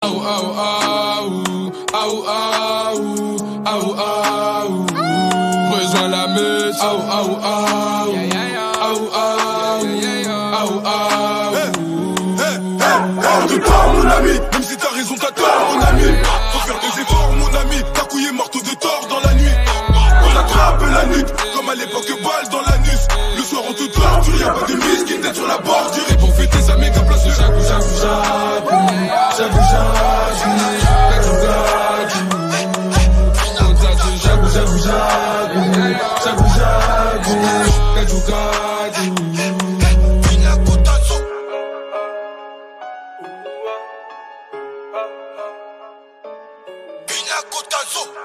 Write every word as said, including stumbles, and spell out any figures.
Aou, aou, aou, aou, aou, aou, aou. Rejoins la meute. Aou, aou, aou, aou, aou, aou, aou. Hors de toi mon ami, même si t'as raison t'as tort mon ami. Faut faire des efforts mon ami, ta couille est morte de tort dans la nuit. On attrape la nuque, comme à l'époque balle dans l'anus. Le soir on te torture, y'a pas de mise qui tête sur la bordure. Et pour fêter sa méga place, j'avoue, j'avoue, j'avoue, j'avoue, j'avoue, j'avoue, j'avoue, j'avoue, j'avoue, j'avoue, j'avoue. Pina Cotazo.